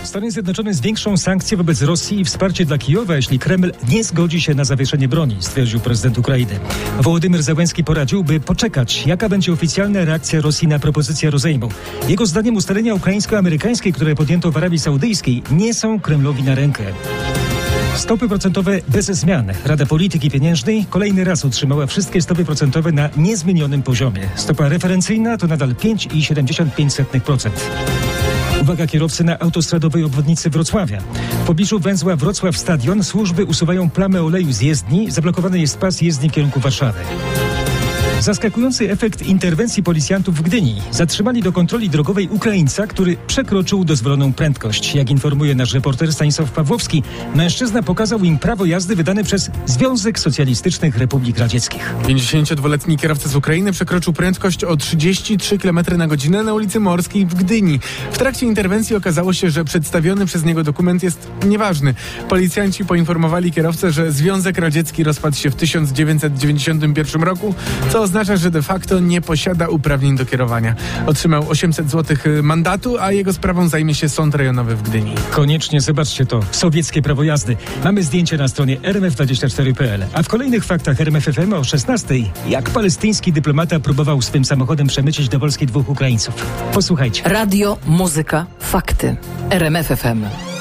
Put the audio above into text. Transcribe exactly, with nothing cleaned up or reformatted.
Stany Zjednoczone zwiększą sankcje wobec Rosji i wsparcie dla Kijowa, jeśli Kreml nie zgodzi się na zawieszenie broni, stwierdził prezydent Ukrainy. Wołodymyr Zełenski poradził, by poczekać, jaka będzie oficjalna reakcja Rosji na propozycję rozejmu. Jego zdaniem ustalenia ukraińsko-amerykańskie, które podjęto w Arabii Saudyjskiej, nie są Kremlowi na rękę. Stopy procentowe bez zmian. Rada Polityki Pieniężnej kolejny raz utrzymała wszystkie stopy procentowe na niezmienionym poziomie. Stopa referencyjna to nadal pięć przecinek siedemdziesiąt pięć procent. Uwaga, kierowcy na autostradowej obwodnicy Wrocławia. W pobliżu węzła Wrocław Stadion służby usuwają plamę oleju z jezdni. Zablokowany jest pas jezdni w kierunku Warszawy. Zaskakujący efekt interwencji policjantów w Gdyni. Zatrzymali do kontroli drogowej Ukraińca, który przekroczył dozwoloną prędkość. Jak informuje nasz reporter Stanisław Pawłowski, mężczyzna pokazał im prawo jazdy wydane przez Związek Socjalistycznych Republik Radzieckich. pięćdziesięciodwuletni kierowca z Ukrainy przekroczył prędkość o trzydzieści trzy kilometry na godzinę na ulicy Morskiej w Gdyni. W trakcie interwencji okazało się, że przedstawiony przez niego dokument jest nieważny. Policjanci poinformowali kierowcę, że Związek Radziecki rozpadł się w tysiąc dziewięćset dziewięćdziesiątym pierwszym roku, co oznacza, że de facto nie posiada uprawnień do kierowania. Otrzymał osiemset złotych mandatu, a jego sprawą zajmie się Sąd Rejonowy w Gdyni. Koniecznie zobaczcie to. Sowieckie prawo jazdy. Mamy zdjęcie na stronie r m f dwadzieścia cztery kropka p l. A w kolejnych faktach R M F F M o szesnastej, jak palestyński dyplomata próbował swym samochodem przemycić do Polski dwóch Ukraińców. Posłuchajcie. Radio, muzyka, fakty. R M F F M.